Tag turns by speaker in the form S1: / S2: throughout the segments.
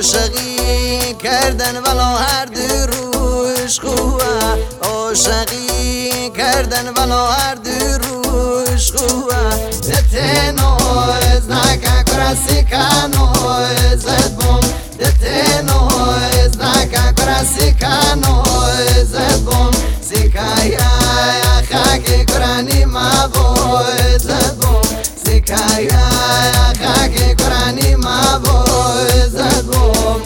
S1: عاشقی کردن ولو هر دو روش خوبه عاشقی کردن ولو هر دو روش خوبه دتنوز نکه کرسی کنوز بوم دتنوز نکه کرسی کنوز بوم سکایا خاک کرانی ما بوز بوم سکایا خاک کرانی ما بوز بوم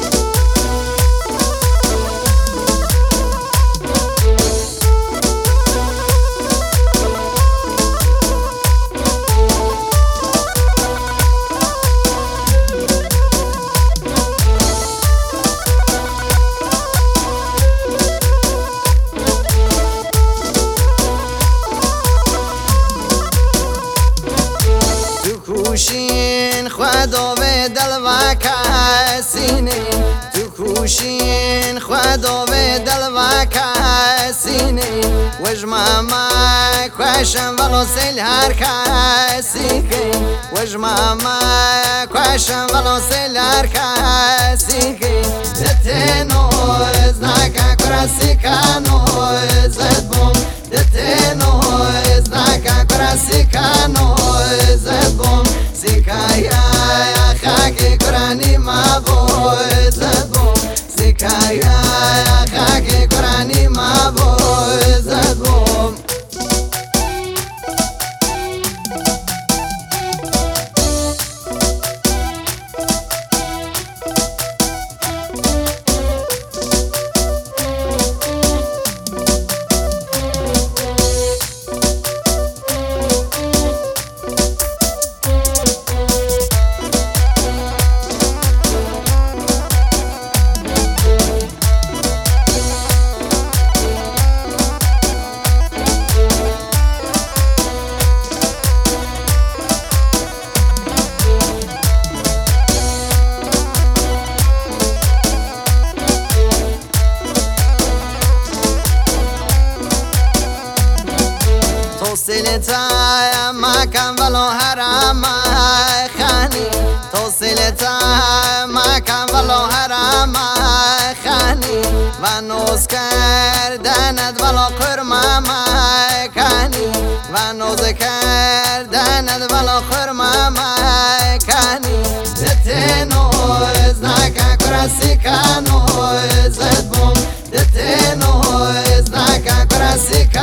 S1: کوشین خدا به دل و کسینه تو کوشین خدا به دل و کسینه وجماما کوشم ولو سیل هر کسی که وجماما کوشم ولو سیل هر کسی که دتنوز نکه کرسی کنوز بوم دتنوز نکه کرسی کنوز بوم سکایا خاک کرانی ما بوز بوم سکایا خاک کرانی ما بوز بوم توصلتا ما كان ولو حرام خاني توصلتا ما كان ولو حرام خاني ونوز کردند ولو قرما مکانی ونوز کردند ولو قرما مکانی دتنوز نکه کرسی کنوز بوم دتنوز نکه کرسی